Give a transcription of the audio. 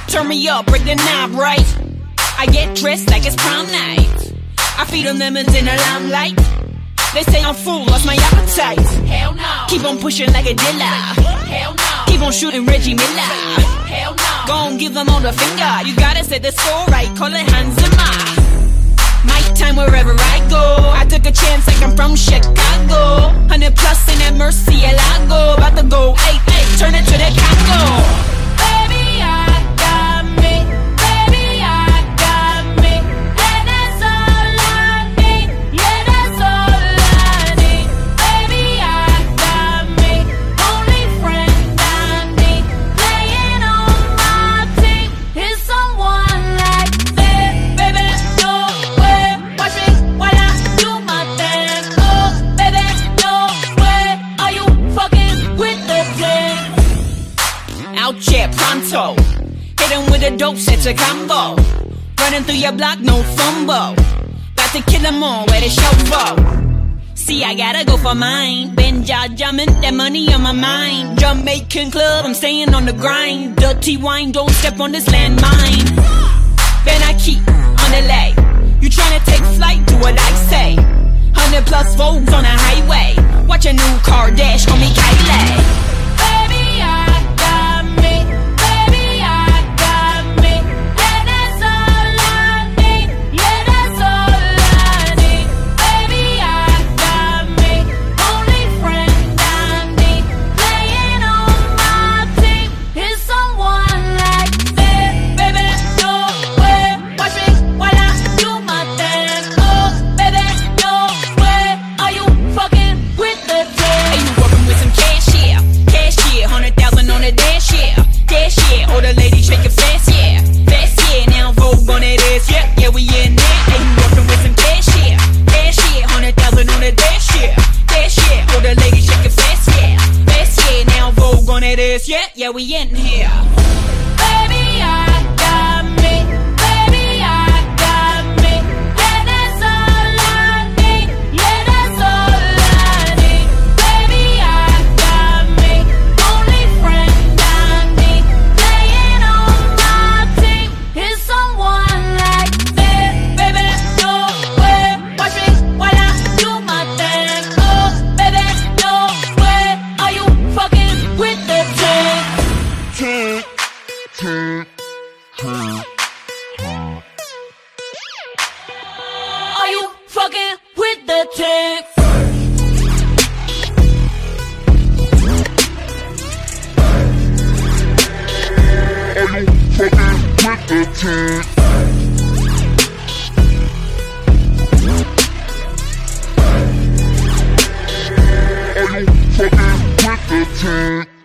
Turn me up, break the knob, right? I get dressed like it's prom night. I feed them lemons in the limelight. They say I'm full, lost my appetite. Hell no. Keep on pushing like a dealer. Hell no. Keep on shooting Reggie Miller. Hell no. Gon' give them all the finger. You gotta set the score right, call it Hanzema. My time wherever I go. I took a chance like I'm from Chicago. 100 plus in that Murcielago. About to go 8-8, turn it to the Congo. Baby, I got me. Baby, I got me. And that's all I need. Yeah, that's all I need. Baby, I got me. Only friend I need. Playing on my team is someone like that. Baby, no way. Watch me while I do my thing. Oh, baby, no way. Are you fucking with the thing? Out here pronto. Hit him with a dope, set a combo. Running through your block, no fumble. About to kill them all, where the show go. See, I gotta go for mine. Been jumping, that money on my mind. Jamaican club, I'm staying on the grind. Dirty wine, don't step on this landmine. Then I keep on the lay. You tryna take flight, do what I say. 100 plus Vogues on the highway. Watch a new car dash on me, Kylie. Baby, I got me. Baby, I got me. And that's all I need. Yeah, that's all I need. Baby, I got me. Only friend I need. Playing on my team is someone like that. Baby, no way. Watch me while I do my thing. Oh, baby, no way. Are you fucking with the thing? Are you working with some cash, yeah? Cash, yeah. 100,000 on the dash, yeah. Dash, yeah. All the ladies shake it fast, yeah. Fast, yeah. Now Vogue on that ass, yeah. Yeah, we in there. Hey, you working with some cash, yeah. Cash, yeah. 100,000 on the dash, yeah. Dash, yeah. All the ladies shake it fast, yeah. Fast, yeah. Now Vogue on that ass, yeah. Yeah, we in here. Baby, I got me. Baby, I got me. And that's all I need. Yeah, that's all I need. Baby, I got me. Only friend I need. Playing on my team is someone like that. Baby, no way. Watch me while I do my thing. Oh, baby, no way. Are you fucking with the thing? Are you fucking with the thing? Are you fucking with the team? Are you fucking with the team?